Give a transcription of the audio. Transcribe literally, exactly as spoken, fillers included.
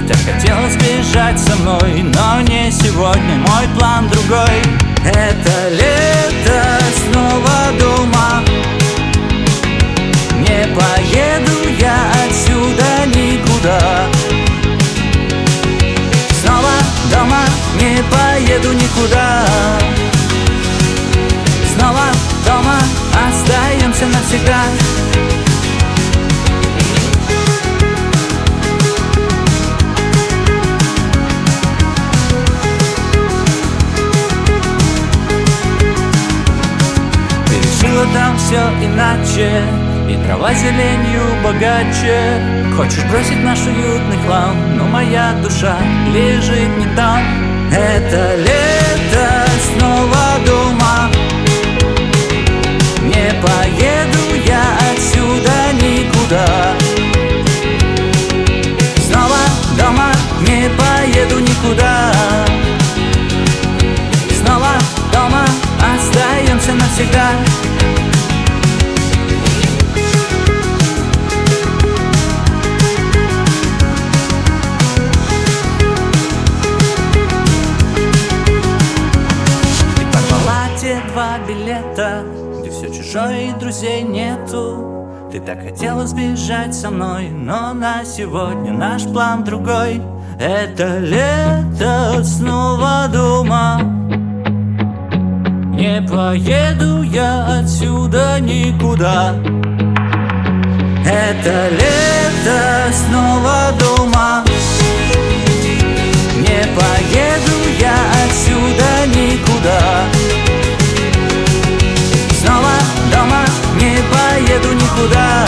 Ты так хотела сбежать со мной, но не сегодня, мой план другой. Это лето снова дома. Не поеду я отсюда никуда. Снова дома, не поеду никуда. Снова дома, остаемся навсегда. Пережила там все иначе, и трава зеленью богаче. Хочешь бросить наш уютный хлам, но моя душа лежит не там. Это лето снова дома. Не поеду я отсюда никуда. Снова дома, не поеду никуда. Снова дома, остаемся навсегда. Два билета, где все чужое и друзей нету. Ты так хотела сбежать со мной, но на сегодня наш план другой. Это лето снова дома. Не поеду я отсюда никуда. Это лето снова дома. Не поеду я отсюда никуда. Снова дома, не поеду никуда.